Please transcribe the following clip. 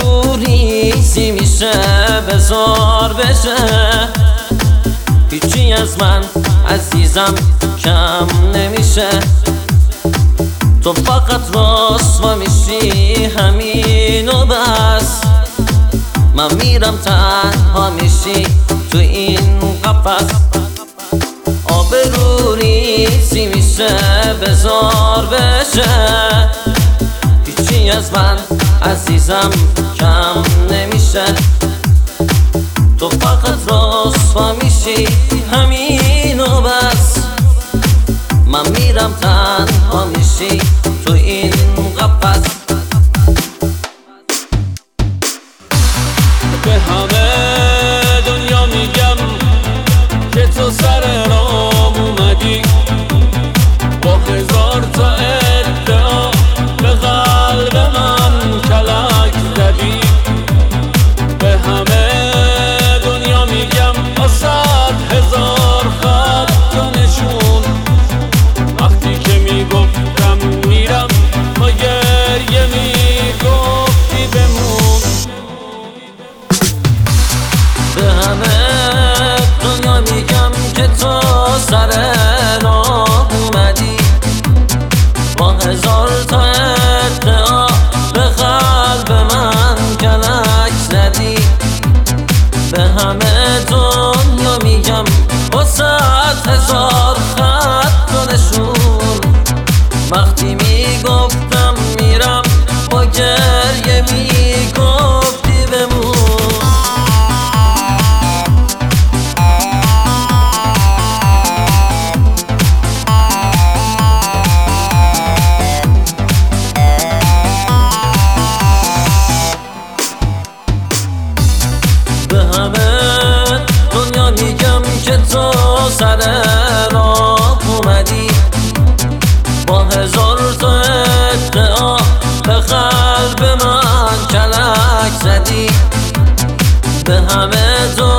ریزی میشه بزار بشه، هیچی از من عزیزم کم نمیشه. تو فقط رسوا میشی همین و بس، من میرم تنها میشی تو این قفس. آبرو ریزی میشه بزار بشه، هیچی از من عزیزم کم نمیشه. تو فقط رسوا میشی همین و بس، من میرم تنها میشی تو این قفس. به همه دنیا میگم که تو سر رام اومدی، با هزار تا ادعا به قلب من کلک زدی. به همه دنیا میگم با 100,000 خط و نشون، وقتی که میگفتم میرم با گریه میگفتی بمون. به همه دنیا میگم که تو سر راه اومدی، با 1000 تا ادعا به قلب من کلک زدی. به همه دنیا میگم با 100,000 خط و نشون، وقتی میگفتم میرم با گریه میگفتی بمون. به همه دنیا میگم که تو سر راه اومدی، با 1000 تا ادعا به قلب من کلک زدی. به همه